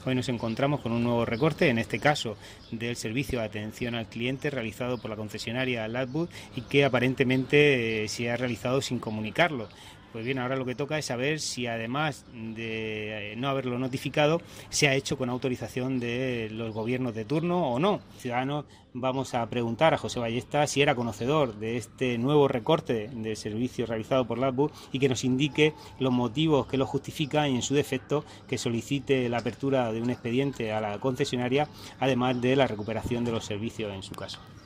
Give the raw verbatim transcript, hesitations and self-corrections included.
Hoy nos encontramos con un nuevo recorte, en este caso del servicio de atención al cliente realizado por la concesionaria Latwood y que aparentemente eh, se ha realizado sin comunicarlo. Pues bien, ahora lo que toca es saber si además de no haberlo notificado, se ha hecho con autorización de los gobiernos de turno o no. Ciudadanos, vamos a preguntar a José Ballesta si era conocedor de este nuevo recorte del servicio realizado por Latwood y que nos indique los motivos que lo justifican y en su defecto que solicite la apertura de un expediente a la concesionaria, además de la recuperación de los servicios en su caso.